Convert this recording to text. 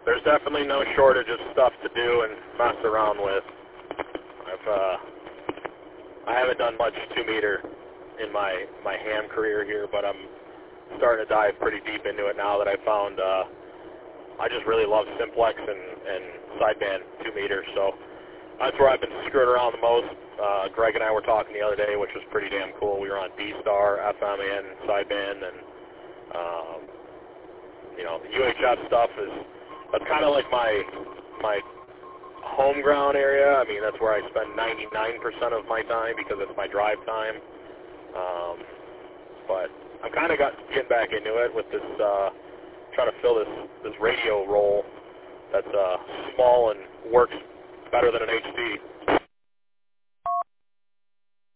there's definitely no shortage of stuff to do and mess around with. I haven't done much 2-meter in my ham career here, but I'm starting to dive pretty deep into it now that I found I just really love simplex and sideband 2-meter, so that's where I've been screwing around the most. Greg and I were talking the other day, which was pretty damn cool. We were on D-Star, FM, and sideband, and the UHF stuff that's kind of like my home ground area. I mean, that's where I spend 99% of my time because it's my drive time. But I'm kind of getting back into it with this, trying to fill this radio role that's small and works better than an HD.